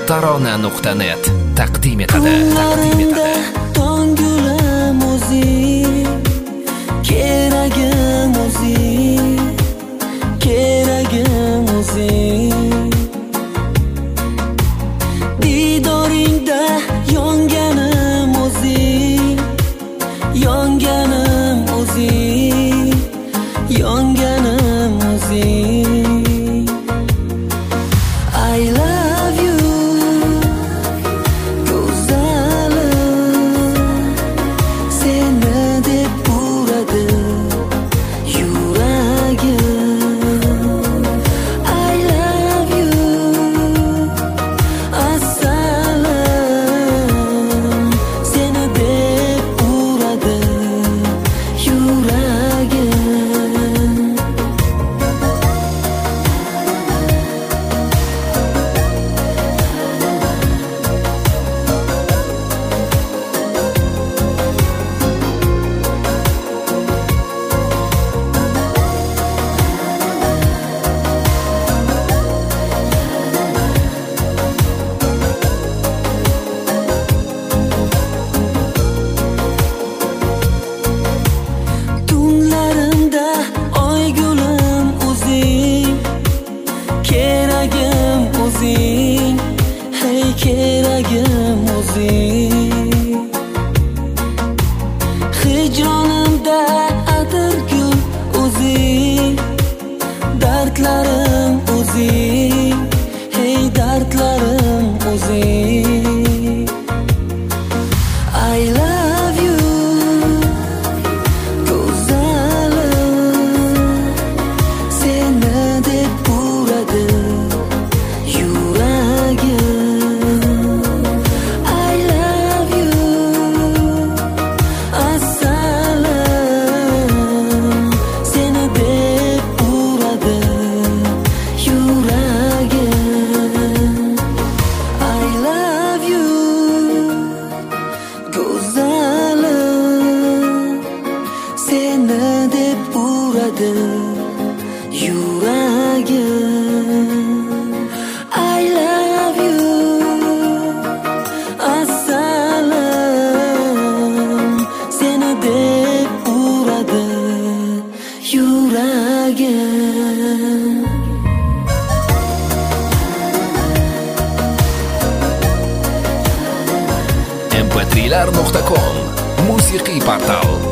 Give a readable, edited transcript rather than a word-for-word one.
tarona.net taqdim etadi. Tongulim o'zing, keragim o'zing, keragim o'zing. Didoringda yonganim o'zing, yonganim o'zing, yonganim o'zing. I love you, go'zalim, seni deb uradi yuragim. I love you, assalam, seni deb uradi yuragim. Tunlarimda oygulim o'zing, keragim o'zing, hey keragim o'zing. Hijronimda atirgul o'zing, dardlarim o'zing, hey dardlarim o'zing. I love you, go'zalim, seni deb uradi yuragim. I love you, assalam, seni deb uradi yuragim. I love you, go'zalim, seni deb uradi yuragim. I love you, assalam, seni deb uradi yuragim. mp3lar.com musiqiy portal.